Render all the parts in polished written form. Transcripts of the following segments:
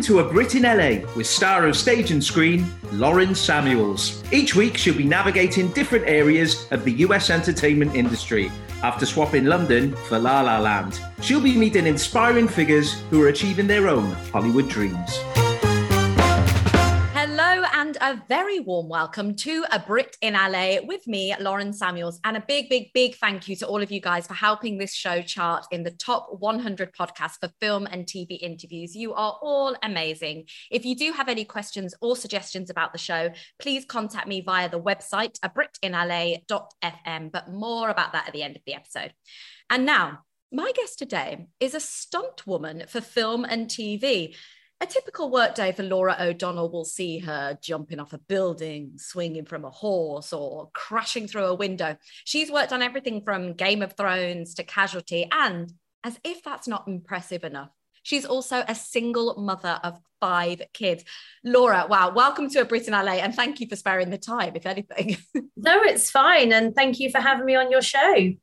Welcome to A Brit in LA with star of stage and screen, Lauren Samuels. Each week she'll be navigating different areas of the US entertainment industry after swapping London for La La Land. She'll be meeting inspiring figures who are achieving their own Hollywood dreams. Hello and a very warm welcome to A Brit in LA with me, Lauren Samuels, and a big thank you to all of you guys for helping this show chart in the top 100 podcasts for film and TV interviews. You are all amazing. If you do have any questions or suggestions about the show, please contact me via the website abritinla.fm, but more about that at the end of the episode. And now, my guest today is a stunt woman for film and TV. A typical workday for Laura O'Donnell will see her jumping off a building, swinging from a horse, or crashing through a window. She's worked on everything from Game of Thrones to Casualty, and as if that's not impressive enough, she's also a single mother of 5 kids. Laura, wow, welcome to A Brit in LA, and thank you for sparing the time, if anything. No, it's fine, and thank you for having me on your show.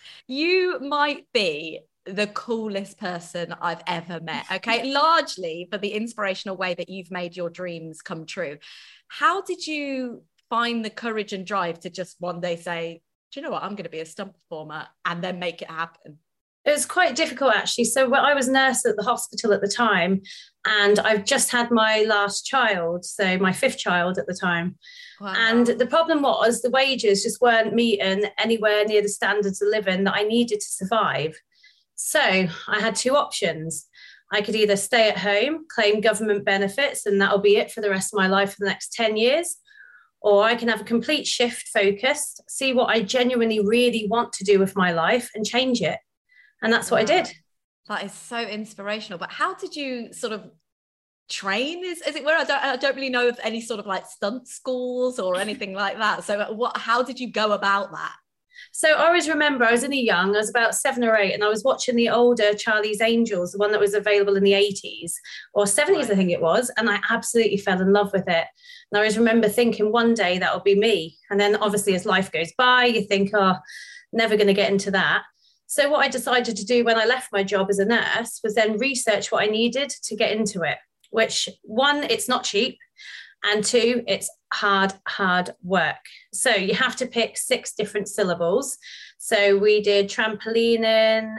You might be the coolest person I've ever met, okay? Largely for the inspirational way that you've made your dreams come true. How did you find the courage and drive to just one day say, do you know what, I'm going to be a stunt performer, and then make it happen? It was quite difficult, actually. So I was a nurse at the hospital at the time, and I've just had my last child, so my 5th child at the time. Wow. And the problem was the wages just weren't meeting anywhere near the standards of living that I needed to survive. So I had 2 options. I could either stay at home, claim government benefits, and that'll be it for the rest of my life for the next 10 years. Or I can have a complete shift focused, see what I genuinely really want to do with my life and change it. And that's what I did. That is so inspirational. But how did you sort of train, as it were? I don't really know of any sort of like stunt schools or anything like that. So how did you go about that? So I always remember I was about 7 or 8, and I was watching the older Charlie's Angels, the one that was available in the 80s or 70s, right. I think it was. And I absolutely fell in love with it. And I always remember thinking one day that'll be me. And then obviously as life goes by, you think, oh, never going to get into that. So what I decided to do when I left my job as a nurse was then research what I needed to get into it, which 1, it's not cheap. And 2, it's hard work. So you have to pick 6 different syllables. So we did trampolining,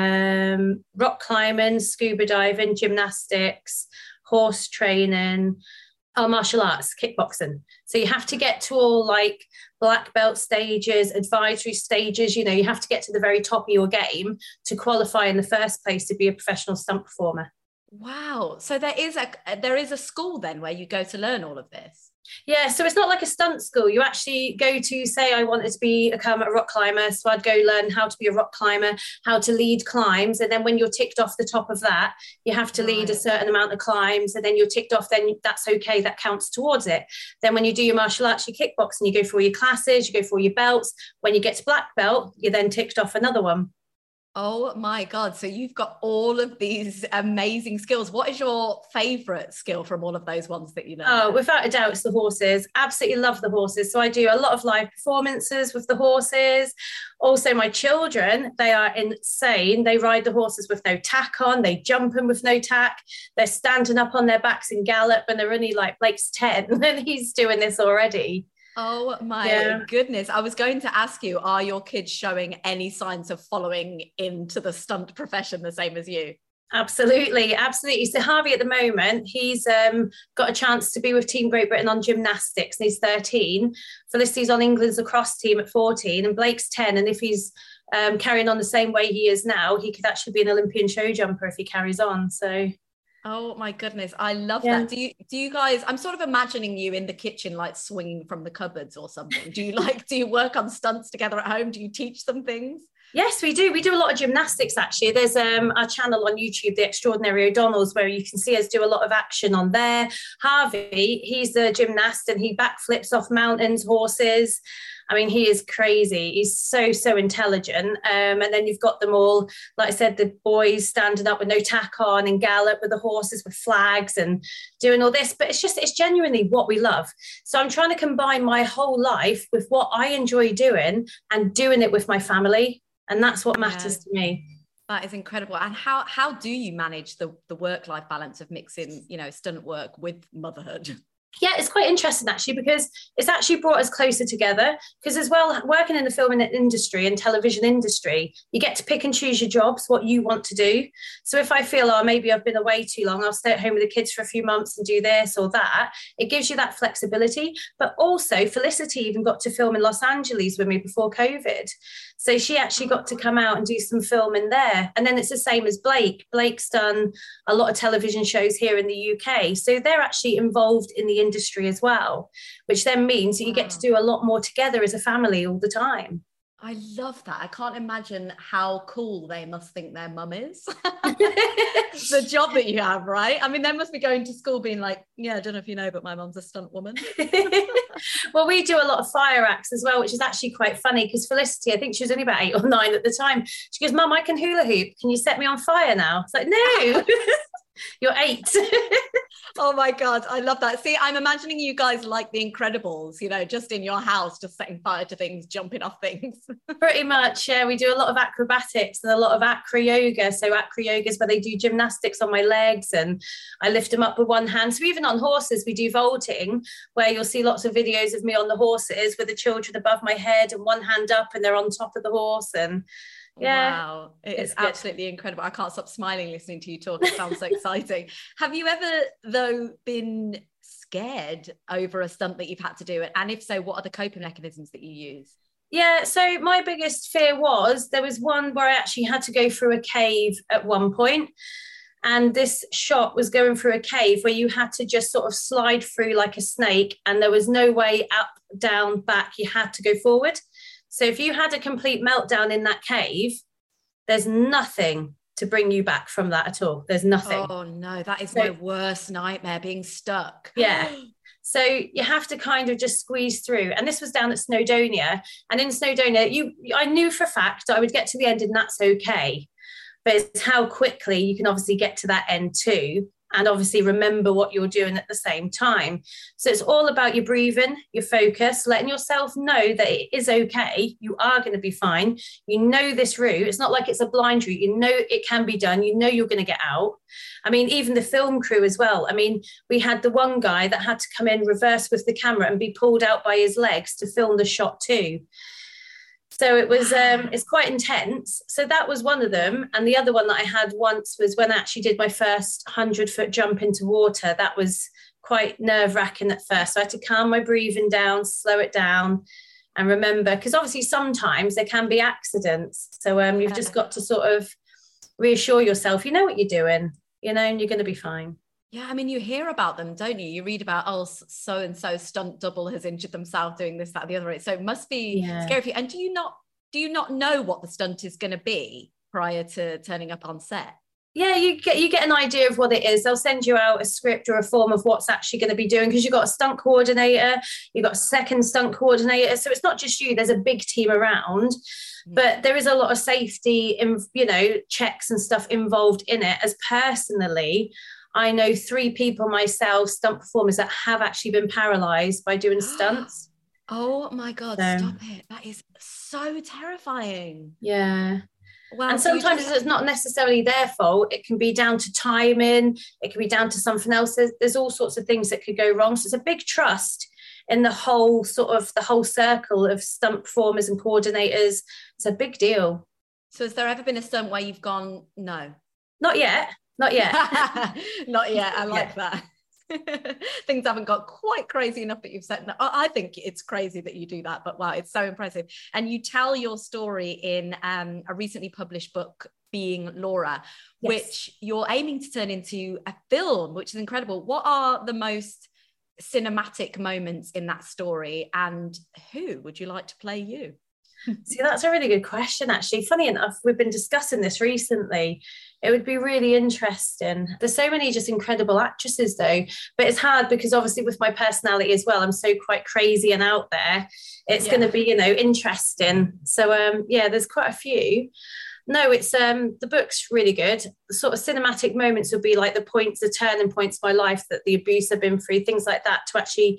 rock climbing, scuba diving, gymnastics, horse training, martial arts, kickboxing. So you have to get to all like black belt stages, advisory stages. You know, you have to get to the very top of your game to qualify in the first place to be a professional stunt performer. Wow. So there is a school then where you go to learn all of this? Yeah, so it's not like a stunt school. You actually go to, say I wanted to become a rock climber, so I'd go learn how to be a rock climber, how to lead climbs, and then when you're ticked off the top of that, you have to lead a certain amount of climbs, and then you're ticked off, then that's okay, that counts towards it. Then when you do your martial arts, your kickboxing, you go for all your classes, you go for all your belts. When you get to black belt, you're then ticked off another one. Oh my God. So you've got all of these amazing skills. What is your favorite skill from all of those ones that you know? Oh, without a doubt, it's the horses. Absolutely love the horses. So I do a lot of live performances with the horses. Also, my children, they are insane. They ride the horses with no tack on. They jump them with no tack. They're standing up on their backs and gallop, and they're only like, Blake's 10 and he's doing this already. Oh my goodness. I was going to ask you, are your kids showing any signs of following into the stunt profession the same as you? Absolutely. So Harvey at the moment, he's got a chance to be with Team Great Britain on gymnastics, and he's 13. Felicity's on England's lacrosse team at 14, and Blake's 10. And if he's carrying on the same way he is now, he could actually be an Olympian show jumper if he carries on. So... Oh my goodness, I love that. Do you guys, I'm sort of imagining you in the kitchen like swinging from the cupboards or something. Do you work on stunts together at home? Do you teach them things? Yes, we do. We do a lot of gymnastics, actually. There's our channel on YouTube, The Extraordinary O'Donnells, where you can see us do a lot of action on there. Harvey, he's a gymnast and he backflips off mountains, horses. I mean, he is crazy. He's so intelligent. And then you've got them all, like I said, the boys standing up with no tack on and gallop with the horses with flags and doing all this. But it's genuinely what we love. So I'm trying to combine my whole life with what I enjoy doing and doing it with my family. And that's what matters to me. That is incredible. And how do you manage the work-life balance of mixing, stunt work with motherhood? Yeah, it's quite interesting actually, because it's actually brought us closer together. Because as well, working in the film industry and television industry, you get to pick and choose your jobs, what you want to do. So if I feel, maybe I've been away too long, I'll stay at home with the kids for a few months and do this or that. It gives you that flexibility. But also Felicity even got to film in Los Angeles with me before COVID. So she actually got to come out and do some filming there. And then it's the same as Blake. Blake's done a lot of television shows here in the UK. So they're actually involved in the industry as well, which then means that you get to do a lot more together as a family all the time. I love that. I can't imagine how cool they must think their mum is. The job that you have, right? I mean, they must be going to school being like, yeah, I don't know if you know, but my mum's a stunt woman. Well, we do a lot of fire acts as well, which is actually quite funny because Felicity, I think she was only about 8 or 9 at the time. She goes, Mum, I can hula hoop. Can you set me on fire now? It's like, no. You're 8. Oh my God, I love that. See, I'm imagining you guys like The Incredibles, just in your house, just setting fire to things, jumping off things. Pretty much, yeah. We do a lot of acrobatics and a lot of acro yoga. So acro yoga is where they do gymnastics on my legs and I lift them up with one hand. So even on horses, we do vaulting, where you'll see lots of videos of me on the horses with the children above my head and one hand up and they're on top of the horse. And yeah, wow, it is absolutely incredible. I can't stop smiling listening to you talk. It sounds so exciting. Have you ever, though, been scared over a stunt that you've had to do? And if so, what are the coping mechanisms that you use? Yeah, so my biggest fear was there was one where I actually had to go through a cave at one point. And this shot was going through a cave where you had to just sort of slide through like a snake and there was no way up, down, back. You had to go forward. So if you had a complete meltdown in that cave, there's nothing to bring you back from that at all. There's nothing. Oh no, that is my worst nightmare, being stuck. Yeah. So you have to kind of just squeeze through. And this was down at Snowdonia. And in Snowdonia, I knew for a fact I would get to the end and that's okay. But it's how quickly you can obviously get to that end too. And obviously remember what you're doing at the same time. So it's all about your breathing, your focus, letting yourself know that it is okay. You are going to be fine. You know this route. It's not like it's a blind route. You know it can be done. You know you're going to get out. I mean, even the film crew as well. I mean, we had the one guy that had to come in reverse with the camera and be pulled out by his legs to film the shot too. So it was, it's quite intense. So that was one of them. And the other one that I had once was when I actually did my first 100-foot jump into water. That was quite nerve-wracking at first. So I had to calm my breathing down, slow it down and remember, because obviously sometimes there can be accidents. So you've just got to sort of reassure yourself, you know what you're doing, and you're going to be fine. Yeah, I mean, you hear about them, don't you? You read about, so-and-so stunt double has injured themselves doing this, that, the other. So it must be scary for you. And do you not know what the stunt is going to be prior to turning up on set? Yeah, you get an idea of what it is. They'll send you out a script or a form of what's actually going to be doing, because you've got a stunt coordinator, you've got a second stunt coordinator. So it's not just you, there's a big team around. But there is a lot of safety, checks and stuff involved in it. As personally, I know 3 people myself, stunt performers, that have actually been paralyzed by doing stunts. Oh my God, stop it. That is so terrifying. Yeah. Well, and sometimes it's not necessarily their fault. It can be down to timing. It can be down to something else. There's all sorts of things that could go wrong. So it's a big trust in the whole circle of stunt performers and coordinators. It's a big deal. So has there ever been a stunt where you've gone, no? Not yet. Not yet. Not yet. I like that. Things haven't got quite crazy enough that you've said no. I think it's crazy that you do that, but wow, it's so impressive. And you tell your story in a recently published book, Being Laura, which you're aiming to turn into a film, which is incredible. What are the most cinematic moments in that story, and who would you like to play you? See, that's a really good question, actually. Funny enough, we've been discussing this recently. It would be really interesting. There's so many just incredible actresses, though, but it's hard because obviously with my personality as well, I'm so quite crazy and out there. It's going to be, interesting. So, there's quite a few. No, it's the book's really good. The sort of cinematic moments would be like the turning points of my life, that the abuse I've been through, things like that, to actually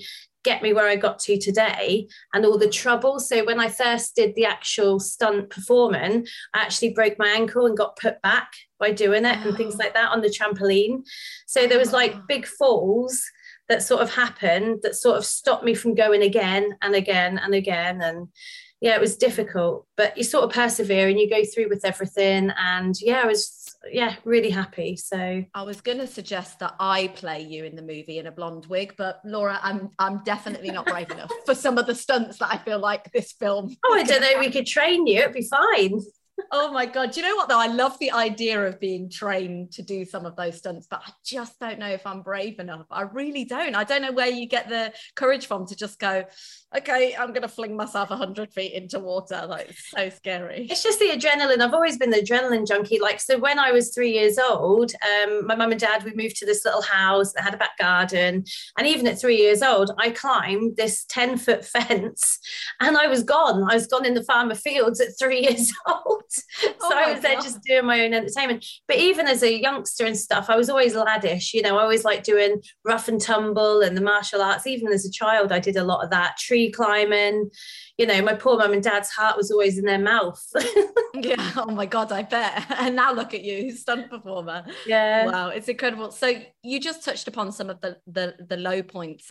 get me where I got to today and all the trouble. So when I first did the actual stunt performing, I actually broke my ankle and got put back by doing it and things like that on the trampoline. So there was like big falls that sort of happened that sort of stopped me from going again and again and again. And yeah, it was difficult, but you sort of persevere and you go through with everything. And yeah, I was really happy. So I was going to suggest that I play you in the movie in a blonde wig, but Laura, I'm definitely not brave enough for some of the stunts that I feel like this film. Oh, I don't know. We could train you. It'd be fine. Oh my God. Do you know what though? I love the idea of being trained to do some of those stunts, but I just don't know if I'm brave enough. I really don't. I don't know where you get the courage from to just go, okay, I'm going to fling myself 100 feet into water. Like, it's so scary. It's just the adrenaline. I've always been the adrenaline junkie. Like, so when I was 3 years old, my mum and dad, we moved to this little house that had a back garden. And even at 3 years old, I climbed this 10-foot fence and I was gone. I was gone in the farmer fields at 3 years old. So I was there just doing my own entertainment. But even as a youngster and stuff, I was always laddish. You know, I always liked doing rough and tumble and the martial arts. Even as a child, I did a lot of that. Tree climbing. You know, my poor mum and dad's heart was always in their mouth. Yeah. Oh my God, I bet. And now look at you, stunt performer. Yeah. Wow, it's incredible. So you just touched upon some of the low points.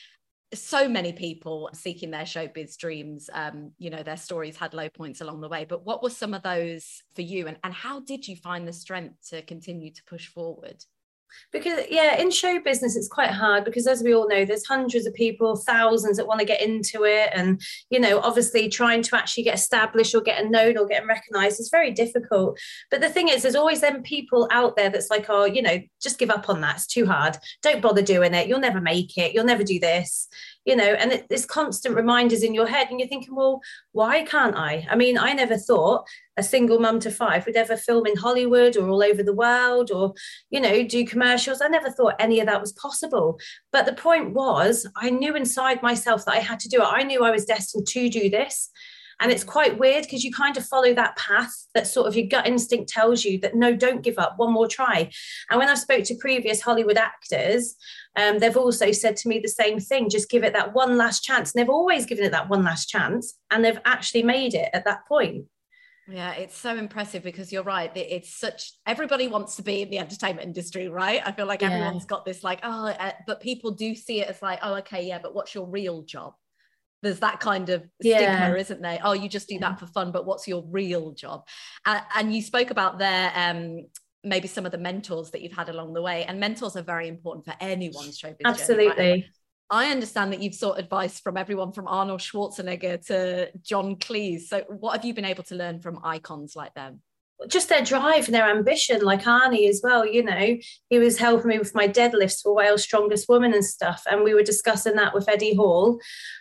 So many people seeking their showbiz dreams, you know, their stories had low points along the way, but what were some of those for you, and how did you find the strength to continue to push forward? Because in show business it's quite hard, because as we all know, there's hundreds of people, thousands that want to get into it, and you know, obviously trying to actually get established or get known or get recognized is very difficult. But the thing is, there's always them people out there that's like, oh, you know, just give up on that, it's too hard, don't bother doing it, you'll never make it, you'll never do this, you know. And there's constant reminders in your head and you're thinking, well, why can't I mean, I never thought a single mum to five would ever film in Hollywood or all over the world, or, you know, do commercials. I never thought any of that was possible. But the point was, I knew inside myself that I had to do it. I knew I was destined to do this. And it's quite weird because you kind of follow that path that sort of your gut instinct tells you that, no, don't give up, one more try. And when I spoke to previous Hollywood actors, they've also said to me the same thing, just give it that one last chance. And they've always given it that one last chance, and they've actually made it at that point. Yeah, it's so impressive, because you're right. It's such, everybody wants to be in the entertainment industry, right? I feel like everyone's got this like, but people do see it as like, oh, okay, yeah, but what's your real job? There's that kind of stigma, isn't there? Oh, you just do that for fun, but what's your real job? And you spoke about there, maybe some of the mentors that you've had along the way, and mentors are very important for anyone's showbiz Absolutely. journey, right? I understand that you've sought advice from everyone from Arnold Schwarzenegger to John Cleese. So what have you been able to learn from icons like them? Just their drive and their ambition, like Arnie as well. You know, he was helping me with my deadlifts for Wales Strongest Woman and stuff, and we were discussing that with Eddie Hall.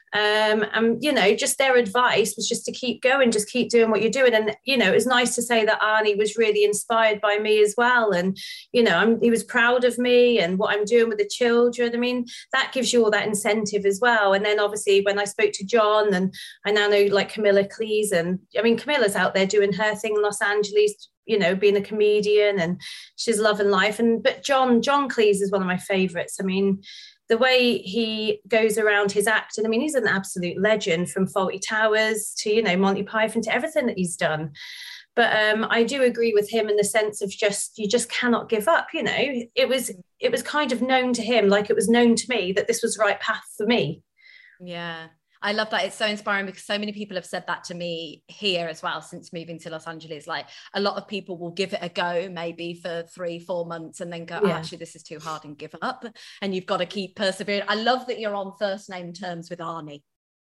And you know, just their advice was just to keep going, just keep doing what you're doing. And you know, it was nice to say that Arnie was really inspired by me as well, and you know, he was proud of me and what I'm doing with the children. I mean, that gives you all that incentive as well. And then obviously when I spoke to John, and I now know like Camilla Cleese, and I mean, Camilla's out there doing her thing in Los Angeles, you know, being a comedian, and she's loving life. But John Cleese is one of my favorites. I mean, the way he goes around his acting, I mean, he's an absolute legend, from Fawlty Towers to, you know, Monty Python, to everything that he's done. But I do agree with him in the sense of you just cannot give up. You know, it was kind of known to him, like it was known to me, that this was the right path for me. Yeah. I love that. It's so inspiring, because so many people have said that to me here as well since moving to Los Angeles. Like, a lot of people will give it a go maybe for 3-4 months and then go, oh, actually, this is too hard, and give up. And you've got to keep persevering. I love that you're on first name terms with Arnie.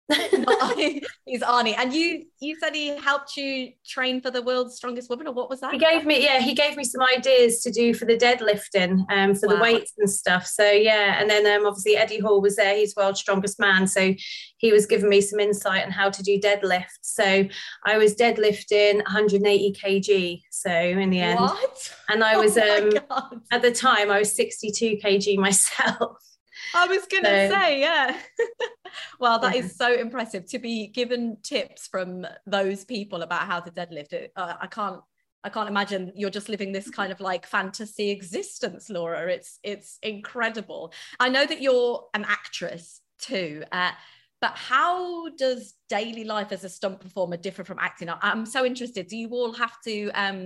He's Arnie. And you said he helped you train for the World's Strongest Woman, or what was that? He gave me some ideas to do for the deadlifting, for the weights and stuff. So and then obviously Eddie Hall was there, he's World's Strongest Man, so he was giving me some insight on how to do deadlifts. So I was deadlifting 180 kg, so in the end. What? And I was at the time I was 62 kg myself. I was going to say, yeah. Well, that is so impressive to be given tips from those people about how to deadlift. I can't imagine you're just living this kind of like fantasy existence, Laura. It's incredible. I know that you're an actress too. But how does daily life as a stunt performer differ from acting? I'm so interested. Do you all have to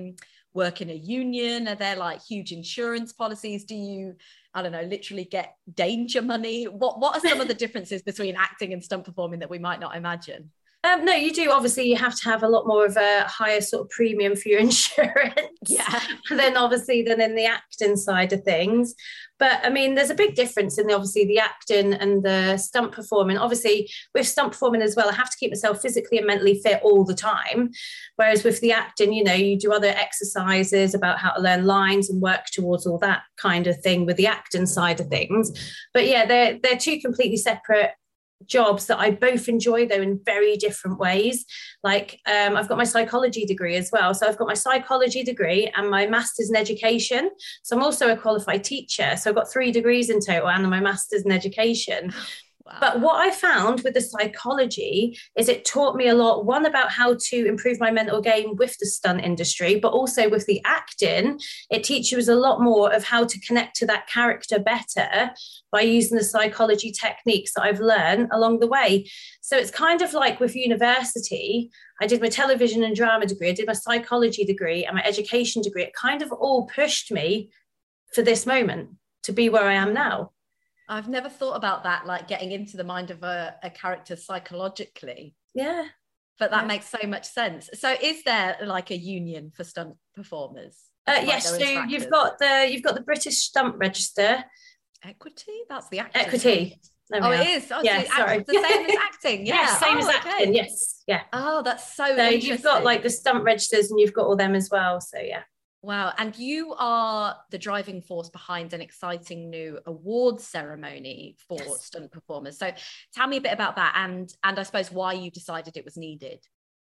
work in a union? Are there like huge insurance policies? Do you, I don't know, literally get danger money? What are some of the differences between acting and stunt performing that we might not imagine? No, you do. Obviously, you have to have a lot more of a higher sort of premium for your insurance. Yeah. Than obviously than in the acting side of things. But I mean, there's a big difference in the acting and the stunt performing. Obviously, with stunt performing as well, I have to keep myself physically and mentally fit all the time. Whereas with the acting, you know, you do other exercises about how to learn lines and work towards all that kind of thing with the acting side of things. But yeah, they're two completely separate jobs that I both enjoy, though, in very different ways. Like I've got my psychology degree as well, so I've got my psychology degree and my master's in education, so I'm also a qualified teacher, so I've got 3 degrees in total and my master's in education. Wow. But what I found with the psychology is it taught me a lot, one, about how to improve my mental game with the stunt industry, but also with the acting, it teaches us a lot more of how to connect to that character better by using the psychology techniques that I've learned along the way. So it's kind of like with university, I did my television and drama degree, I did my psychology degree and my education degree. It kind of all pushed me for this moment to be where I am now. I've never thought about that, like getting into the mind of a character psychologically. Yeah. But that makes so much sense. So is there like a union for stunt performers? Yes, so you've got the British Stunt Register. Equity? That's the acting. Equity. It is. Oh, yeah, so sorry. The same as acting. Yeah. Yes, same as acting. Yes. Yeah. Oh, that's so interesting. You've got like the stunt registers and you've got all them as well. So yeah. Wow. And you are the driving force behind an exciting new awards ceremony for stunt performers. So tell me a bit about that and I suppose why you decided it was needed.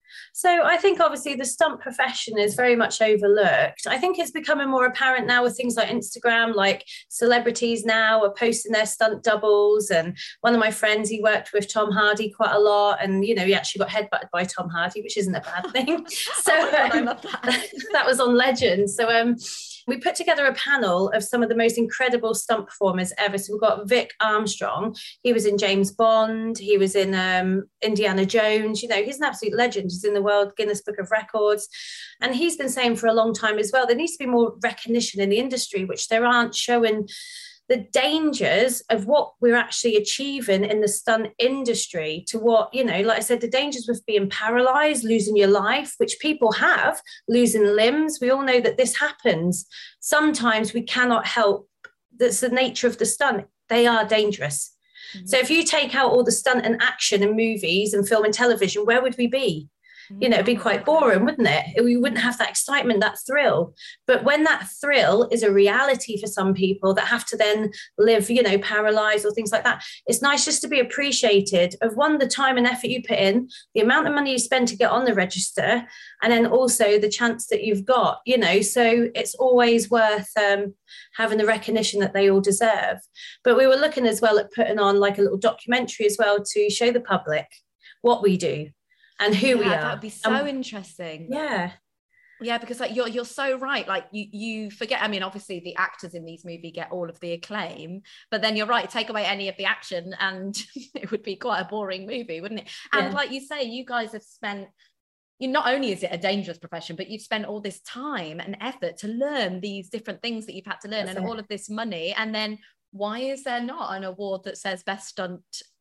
So I think obviously the stunt profession is very much overlooked. I think it's becoming more apparent now with things like Instagram, like celebrities now are posting their stunt doubles. And one of my friends, he worked with Tom Hardy quite a lot. And, you know, he actually got headbutted by Tom Hardy, which isn't a bad thing. So I love that. That was on Legend. So we put together a panel of some of the most incredible stunt performers ever. So we've got Vic Armstrong. He was in James Bond. He was in Indiana Jones. You know, he's an absolute legend. He's in the World Guinness Book of Records. And he's been saying for a long time as well, there needs to be more recognition in the industry, which there aren't, showing the dangers of what we're actually achieving in the stunt industry to what, you know, like I said, the dangers with being paralyzed, losing your life, which people have, losing limbs. We all know that this happens. Sometimes we cannot help. That's the nature of the stunt. They are dangerous. Mm-hmm. So if you take out all the stunt and action in movies and film and television, where would we be? You know, it'd be quite boring, wouldn't it? We wouldn't have that excitement, that thrill. But when that thrill is a reality for some people that have to then live, you know, paralyzed or things like that, it's nice just to be appreciated of, one, the time and effort you put in, the amount of money you spend to get on the register, and then also the chance that you've got, you know. So it's always worth having the recognition that they all deserve. But we were looking as well at putting on like a little documentary as well to show the public what we do and who we are. That would be so interesting. Yeah, because like you're so right. Like you forget. I mean, obviously the actors in these movies get all of the acclaim, but then you're right. Take away any of the action, and it would be quite a boring movie, wouldn't it? And like you say, you guys have spent. Not only is it a dangerous profession, but you've spent all this time and effort to learn these different things that you've had to learn, and all of this money. And then why is there not an award that says best stunt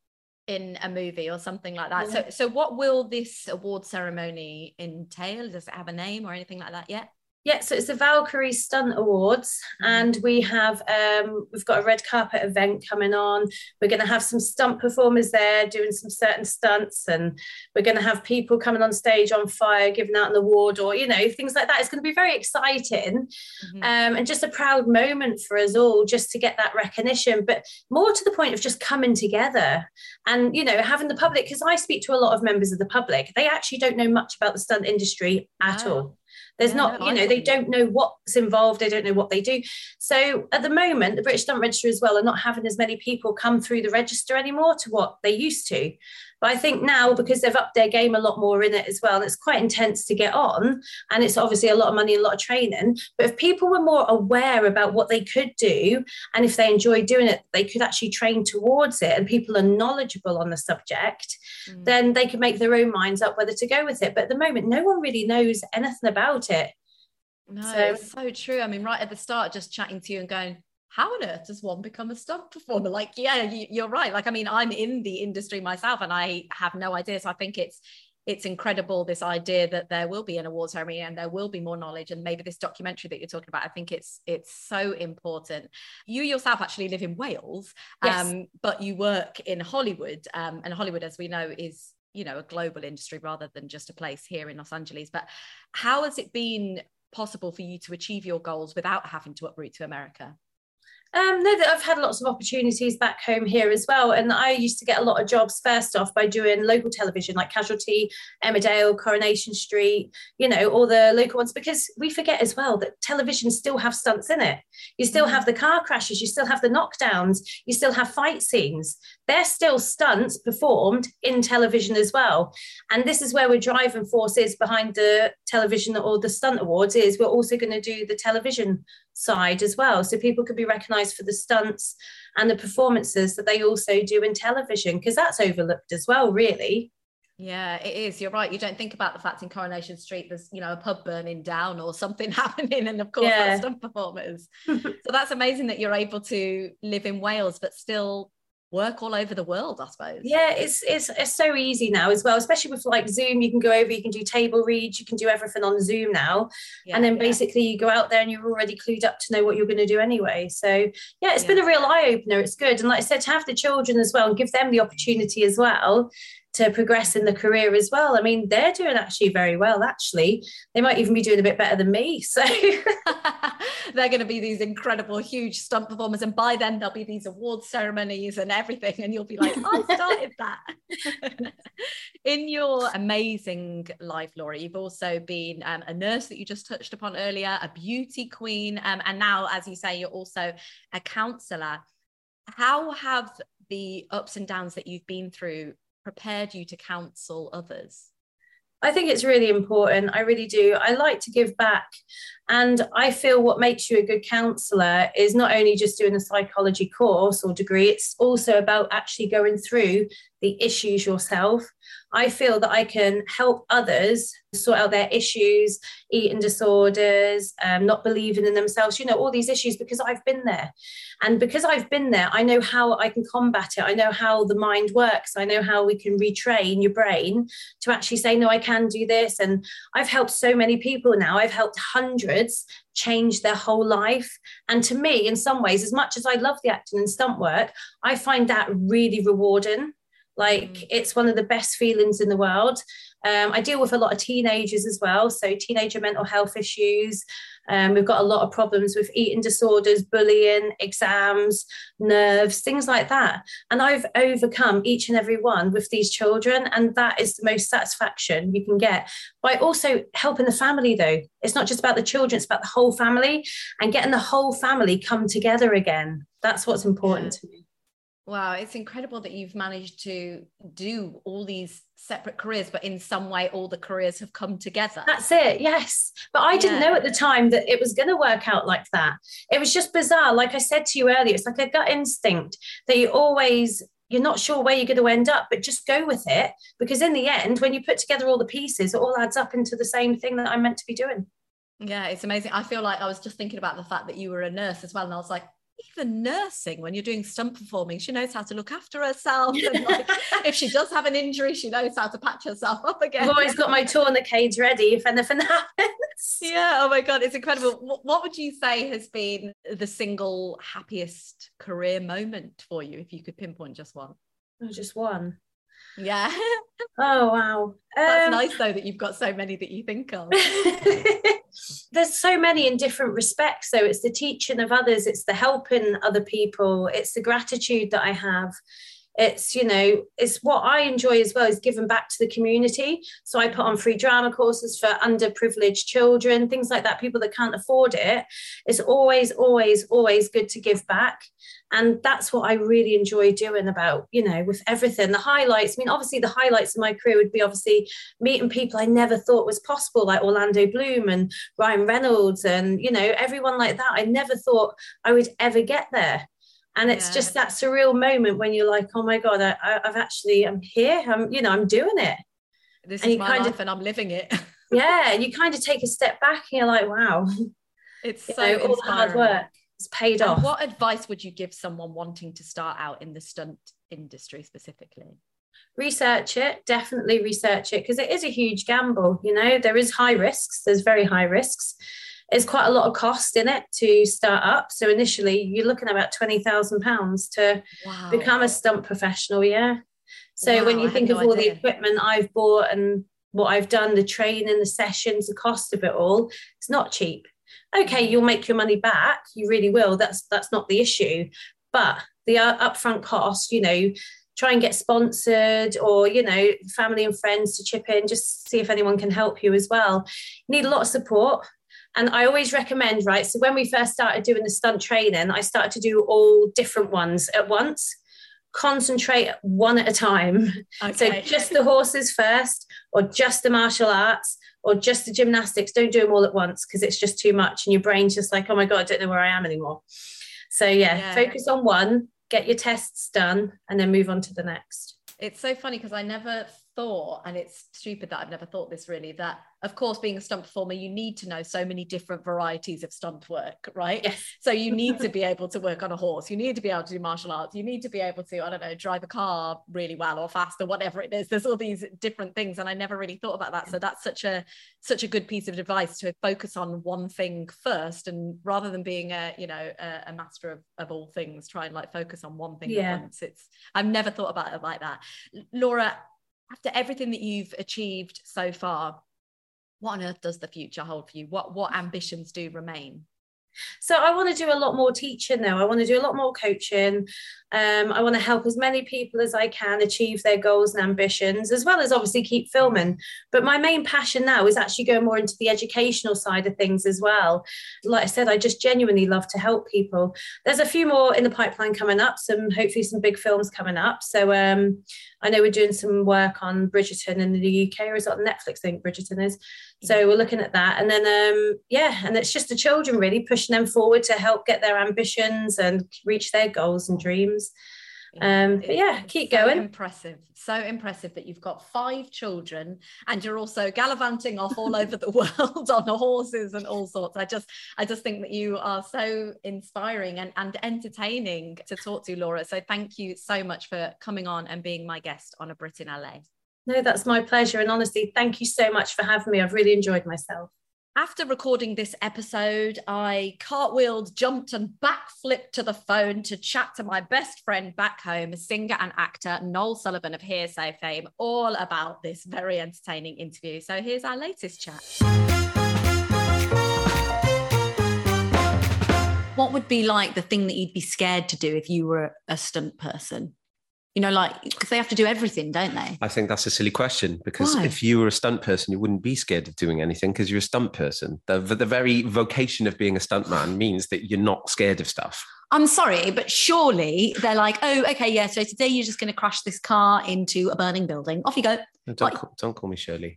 in a movie or something like that? Yeah. So what will this award ceremony entail? Does it have a name or anything like that yet? Yeah, so it's the Valkyrie Stunt Awards, and we have we've got a red carpet event coming on. We're going to have some stunt performers there doing some certain stunts, and we're going to have people coming on stage on fire giving out an award, or, you know, things like that. It's going to be very exciting, and just a proud moment for us all, just to get that recognition, but more to the point of just coming together and, you know, having the public, because I speak to a lot of members of the public, they actually don't know much about the stunt industry at all. There's they don't know what's involved. They don't know what they do. So at the moment, the British Stunt Register as well are not having as many people come through the register anymore to what they used to. But I think now, because they've upped their game a lot more in it as well, it's quite intense to get on, and it's obviously a lot of money and a lot of training. But if people were more aware about what they could do, and if they enjoy doing it, they could actually train towards it, and people are knowledgeable on the subject, then they can make their own minds up whether to go with it. But at the moment, no one really knows anything about it. No, it's so true. I mean, right at the start, just chatting to you and going, how on earth does one become a stunt performer? Like, yeah, you're right. Like, I mean, I'm in the industry myself and I have no idea. So I think it's incredible, this idea that there will be an award ceremony and there will be more knowledge, and maybe this documentary that you're talking about. I think it's so important. You yourself actually live in Wales, yes. But you work in Hollywood, and Hollywood, as we know, is, you know, a global industry rather than just a place here in Los Angeles. But how has it been possible for you to achieve your goals without having to uproot to America? No, I've had lots of opportunities back home here as well. And I used to get a lot of jobs first off by doing local television, like Casualty, Emmerdale, Coronation Street, you know, all the local ones, because we forget as well that television still have stunts in it. You still have the car crashes, you still have the knockdowns, you still have fight scenes. They're still stunts performed in television as well. And this is where we're driving forces behind the television or the stunt awards, is we're also going to do the television side as well, so people could be recognized for the stunts and the performances that they also do in television, because that's overlooked as well, really. Yeah, it is. You're right. You don't think about the fact in Coronation Street there's, you know, a pub burning down or something happening, and of course that's stunt performers. So that's amazing that you're able to live in Wales but still work all over the world, I suppose. Yeah, it's so easy now as well, especially with like Zoom. You can go over, you can do table reads, you can do everything on Zoom now. And then basically you go out there and you're already clued up to know what you're going to do anyway. So yeah, it's been a real eye-opener. It's good. And like I said, to have the children as well and give them the opportunity as well to progress in the career as well. I mean, they're doing actually very well, actually. They might even be doing a bit better than me. So they're going to be these incredible, huge stunt performers. And by then there'll be these award ceremonies and everything. And you'll be like, I started that. In your amazing life, Laura, you've also been a nurse that you just touched upon earlier, a beauty queen. And now, as you say, you're also a counsellor. How have the ups and downs that you've been through prepared you to counsel others? I think it's really important. I really do. I like to give back. And I feel what makes you a good counsellor is not only just doing a psychology course or degree, it's also about actually going through the issues yourself. I feel that I can help others sort out their issues, eating disorders, not believing in themselves, you know, all these issues, because I've been there. And because I've been there, I know how I can combat it. I know how the mind works. I know how we can retrain your brain to actually say, no, I can do this. And I've helped so many people now. I've helped hundreds change their whole life. And to me, in some ways, as much as I love the acting and stunt work, I find that really rewarding. Like, it's one of the best feelings in the world. I deal with a lot of teenagers as well. So teenager mental health issues. We've got a lot of problems with eating disorders, bullying, exams, nerves, things like that. And I've overcome each and every one with these children. And that is the most satisfaction you can get by also helping the family, though. It's not just about the children, it's about the whole family and getting the whole family come together again. That's what's important to me. Wow, it's incredible that you've managed to do all these separate careers, but in some way all the careers have come together. That's it, yes. But I didn't know at the time that it was going to work out like that. It was just bizarre. Like I said to you earlier, it's like a gut instinct that you're not sure where you're going to end up, but just go with it. Because in the end, when you put together all the pieces, it all adds up into the same thing that I'm meant to be doing. Yeah, it's amazing. I feel like I was just thinking about the fact that you were a nurse as well. And I was like, even nursing, when you're doing stunt performing, she knows how to look after herself. And like, if she does have an injury, she knows how to patch herself up again. I've always got my tourniquets ready if anything happens. Yeah, oh my God, it's incredible. What would you say has been the single happiest career moment for you, if you could pinpoint just one? Oh, just one. Yeah. Oh, wow. That's nice, though, that you've got so many that you think of. There's so many in different respects. So it's the teaching of others, it's the helping other people, it's the gratitude that I have. It's, you know, it's what I enjoy as well, is giving back to the community. So I put on free drama courses for underprivileged children, things like that, people that can't afford it. It's always, always, always good to give back. And that's what I really enjoy doing about, you know, with everything. The highlights, I mean, obviously the highlights of my career would be obviously meeting people I never thought was possible, like Orlando Bloom and Ryan Reynolds and, you know, everyone like that. I never thought I would ever get there. And it's just that surreal moment when you're like, oh my God, I'm here. I'm doing it. This is my life and I'm living it. Yeah. And you kind of take a step back and you're like, wow. It's so inspiring. All the hard work is paid off. What advice would you give someone wanting to start out in the stunt industry specifically? Research it, definitely research it, because it is a huge gamble. You know, there is high risks. There's very high risks. There's quite a lot of cost in it to start up. So initially you're looking at about £20,000 to become a stunt professional. Yeah. So when you think of all the equipment I've bought and what I've done, the training, the sessions, the cost of it all, it's not cheap. Okay, you'll make your money back. You really will. That's not the issue. But the upfront cost, you know, try and get sponsored or, you know, family and friends to chip in, just see if anyone can help you as well. You need a lot of support. And I always recommend, right, so when we first started doing the stunt training, I started to do all different ones at once. Concentrate one at a time. Okay. So just the horses first, or just the martial arts, or just the gymnastics. Don't do them all at once because it's just too much and your brain's just like, oh my God, I don't know where I am anymore. So focus on one, get your tests done, and then move on to the next. It's so funny because I never thought, and it's stupid that I've never thought this really, that of course being a stunt performer you need to know so many different varieties of stunt work, right? Yes. So you need to be able to work on a horse, you need to be able to do martial arts, you need to be able to, I don't know, drive a car really well or fast or whatever it is. There's all these different things and I never really thought about that. So that's such a good piece of advice, to focus on one thing first, and rather than being a master of all things, try and like focus on one thing at once. I've never thought about it like that. Laura, after everything that you've achieved so far, what on earth does the future hold for you? What ambitions do remain? So I want to do a lot more teaching now. I want to do a lot more coaching. I want to help as many people as I can achieve their goals and ambitions, as well as obviously keep filming. But my main passion now is actually going more into the educational side of things as well. Like I said, I just genuinely love to help people. There's a few more in the pipeline coming up, hopefully some big films coming up. So I know we're doing some work on Bridgerton in the UK, or is it on Netflix? I think Bridgerton is. So we're looking at that. And then, and it's just the children really, pushing them forward to help get their ambitions and reach their goals and dreams. Keep going. So impressive that you've got 5 children and you're also gallivanting off all over the world on the horses and all sorts. I just think that you are so inspiring and entertaining to talk to, Laura. So thank you so much for coming on and being my guest on A Brit in LA. No, that's my pleasure. And honestly, thank you so much for having me. I've really enjoyed myself. After recording this episode, I cartwheeled, jumped and backflipped to the phone to chat to my best friend back home, singer and actor Noel Sullivan of Hearsay fame, all about this very entertaining interview. So here's our latest chat. What would be like the thing that you'd be scared to do if you were a stunt person? You know, like, because they have to do everything, don't they? I think that's a silly question, because Why? If you were a stunt person, you wouldn't be scared of doing anything because you're a stunt person. The very vocation of being a stuntman means that you're not scared of stuff. I'm sorry, but surely they're like, oh, okay, yeah, so today you're just going to crash this car into a burning building. Off you go. Don't call me Shirley.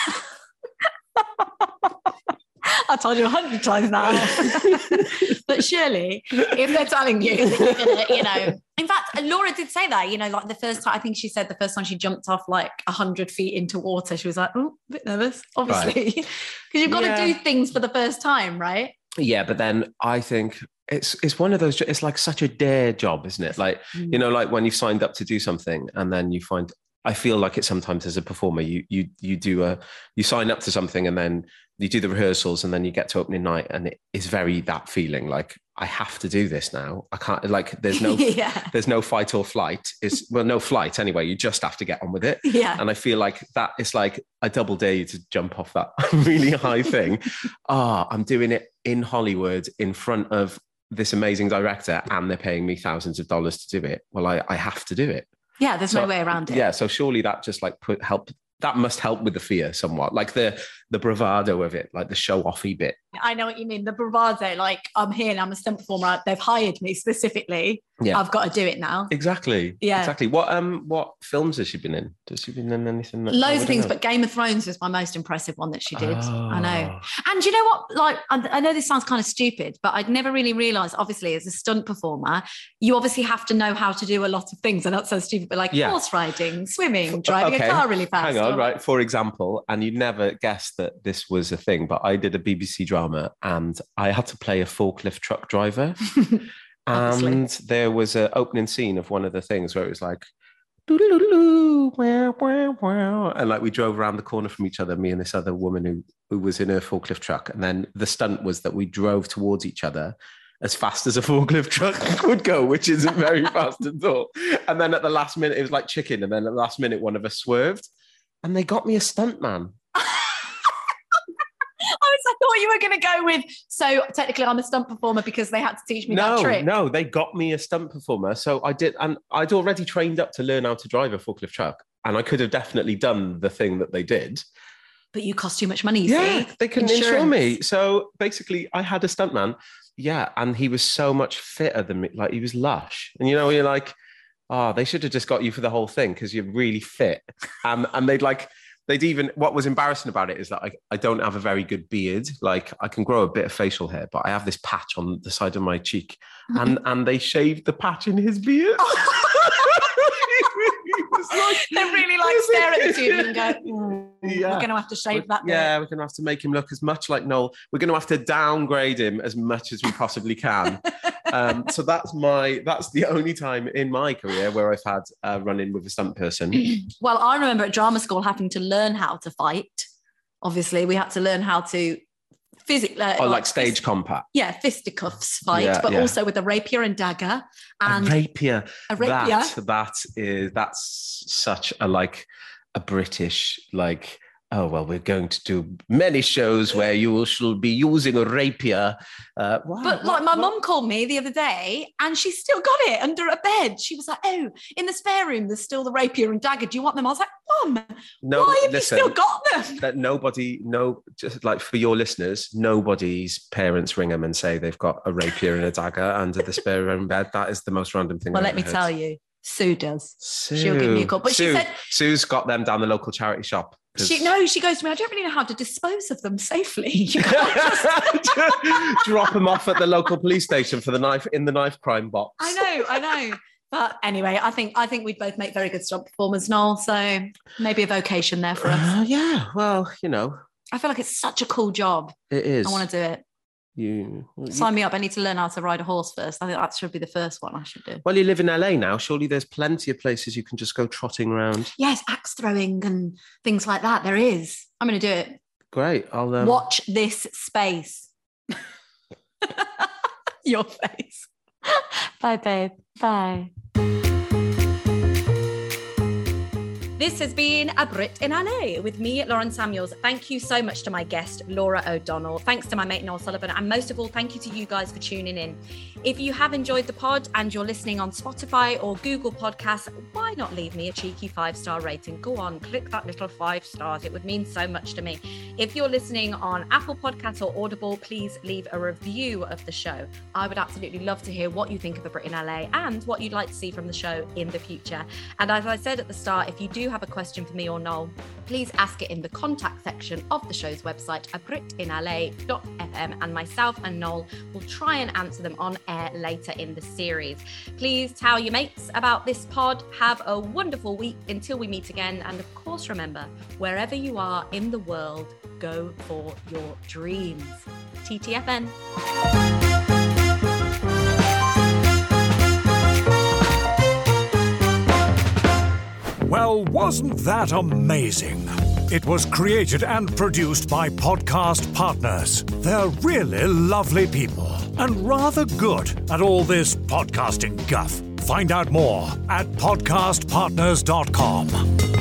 I told you 100 times now. But surely, if they're telling you that you're going to, you know... In fact, Laura did say that, you know, like the first time, I think she said the first time she jumped off like 100 feet into water, she was like, oh, a bit nervous, obviously. Because you've got to do things for the first time, right? Yeah, but then I think it's one of those, it's like such a dare job, isn't it? Like, you know, like when you've signed up to do something and then you find... I feel like it sometimes as a performer, you sign up to something and then you do the rehearsals and then you get to opening night and it is very that feeling like, I have to do this now. I can't, like, there's no, there's no fight or flight. No flight anyway. You just have to get on with it. Yeah. And I feel like that is like, I double dare you to jump off that really high thing. I'm doing it in Hollywood in front of this amazing director and they're paying me thousands of dollars to do it. Well, I have to do it. Yeah, there's no way around it. Yeah, so surely that just like that must help with the fear somewhat, like the bravado of it, like the show-offy bit. I know what you mean, the bravado, like I'm here and I'm a stunt performer, they've hired me specifically. Yeah, I've got to do it now. Exactly. Yeah. Exactly. What films has she been in? Has she been in anything? Loads of things, but Game of Thrones was my most impressive one that she did. I know. And you know what? Like, I know this sounds kind of stupid, but I'd never really realised, obviously, as a stunt performer, you obviously have to know how to do a lot of things. And that's so stupid, but like horse riding, swimming, driving a car really fast. Hang on, right. For example, and you'd never guess that this was a thing, but I did a BBC drama and I had to play a forklift truck driver. And there was an opening scene of one of the things where it was like, and like we drove around the corner from each other, me and this other woman who was in her forklift truck. And then the stunt was that we drove towards each other as fast as a forklift truck would go, which isn't very fast at all. And then at the last minute, it was like chicken. And then at the last minute, one of us swerved and they got me a stunt man. I thought you were going to go with, so technically I'm a stunt performer because they had to teach me that trick. No, they got me a stunt performer. So I did, and I'd already trained up to learn how to drive a forklift truck. And I could have definitely done the thing that they did. But you cost too much money, you see? They couldn't insure me. So basically I had a stuntman. Yeah. And he was so much fitter than me. Like he was lush. And you're like, they should have just got you for the whole thing because you're really fit. And they'd even, what was embarrassing about it is that I don't have a very good beard. Like I can grow a bit of facial hair, but I have this patch on the side of my cheek and they shaved the patch in his beard. They really stare at the two and go, we're going to have to shave that bit. Yeah, we're going to have to make him look as much like Noel. We're going to have to downgrade him as much as we possibly can. So that's the only time in my career where I've had a run-in with a stunt person. Well, I remember at drama school having to learn how to fight. Obviously, we had to learn how to physically... like stage combat. Yeah, fisticuffs fight, but also with a rapier and dagger. And a rapier. That that's such a British, we're going to do many shows where you shall be using a rapier. But my mum called me the other day and she still got it under a bed. She was like, in the spare room, there's still the rapier and dagger. Do you want them? I was like, Mum, why have you still got them? That just like for your listeners, nobody's parents ring them and say they've got a rapier and a dagger under the spare room bed. That is the most random thing. Well, let me tell you, Sue does. She'll give me a call. But she said... Sue's got them down the local charity shop. She goes to me, I don't really know how to dispose of them safely. You can't just... drop them off at the local police station for the knife crime box. I know. But anyway, I think we'd both make very good stunt performers, Noel. So maybe a vocation there for us. Yeah, well, I feel like it's such a cool job. It is. I want to do it. Sign me up. I need to learn how to ride a horse first. I think that should be the first one I should do. Well, you live in LA now. Surely there's plenty of places you can just go trotting around. Yes, axe throwing and things like that. There is. I'm going to do it. Great. I'll watch this space. Your face. Bye, babe. Bye. This has been A Brit in LA with me, Lauren Samuels. Thank you so much to my guest, Laura O'Donnell. Thanks to my mate, Noel Sullivan. And most of all, thank you to you guys for tuning in. If you have enjoyed the pod and you're listening on Spotify or Google Podcasts, why not leave me a cheeky 5-star rating? Go on, click that little 5 stars. It would mean so much to me. If you're listening on Apple Podcasts or Audible, please leave a review of the show. I would absolutely love to hear what you think of A Brit in LA and what you'd like to see from the show in the future. And as I said at the start, if you do have a question for me or Noel, please ask it in the contact section of the show's website, abritinla.fm, and myself and Noel will try and answer them on air later in the series. Please tell your mates about this pod. Have a wonderful week until we meet again. And of course, remember, wherever you are in the world, go for your dreams. TTFN. Well, wasn't that amazing? It was created and produced by Podcast Partners. They're really lovely people and rather good at all this podcasting guff. Find out more at podcastpartners.com.